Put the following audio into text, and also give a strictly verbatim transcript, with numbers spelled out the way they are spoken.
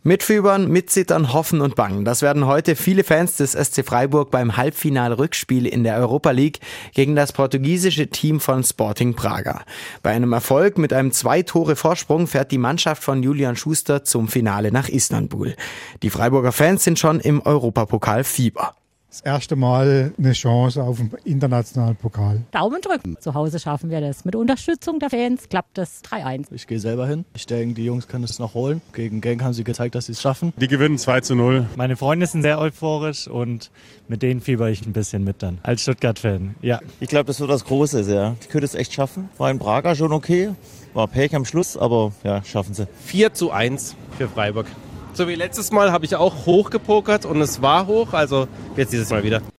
Mitfiebern, mitzittern, hoffen und bangen. Das werden heute viele Fans des S C Freiburg beim Halbfinal-Rückspiel in der Europa League gegen das portugiesische Team von Sporting Braga. Bei einem Erfolg mit einem zwei Tore Vorsprung fährt die Mannschaft von Julian Schuster zum Finale nach Istanbul. Die Freiburger Fans sind schon im Europapokal-Fieber. Das erste Mal eine Chance auf den internationalen Pokal. Daumen drücken. Zu Hause schaffen wir das. Mit Unterstützung der Fans klappt das drei eins. Ich gehe selber hin. Ich denke, die Jungs können es noch holen. Gegen Genk haben sie gezeigt, dass sie es schaffen. Die gewinnen zwei zu null. Meine Freunde sind sehr euphorisch und mit denen fieber ich ein bisschen mit dann. Als Stuttgart-Fan, ja. Ich glaube, das wird das Große, ja. Die können es echt schaffen. War in Braga schon okay. War Pech am Schluss, aber ja, schaffen sie. vier zu eins für Freiburg. So wie letztes Mal habe ich auch hoch gepokert und es war hoch, also jetzt dieses Mal wieder.